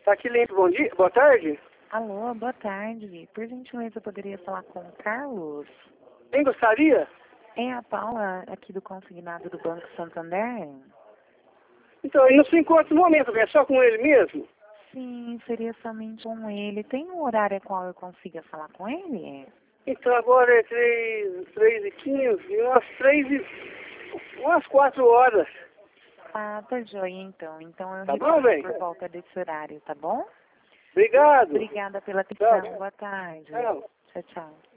Tá aqui limpo, bom dia, boa tarde. Alô, boa tarde. Por gentileza, eu poderia falar com o Carlos? Quem gostaria? É a Paula, aqui do consignado do Banco Santander? Então, ele não se encontra no momento, é só com ele mesmo? Sim, seria somente com ele. Tem um horário a qual eu consiga falar com ele? Então, agora é 3h15, umas 4 horas. Ah, tá joia, então. Então eu Tá bom, retorno bem? por volta desse horário, tá bom? Obrigado. Obrigada pela atenção. Tchau. Boa tarde. Tchau. Tchau, tchau.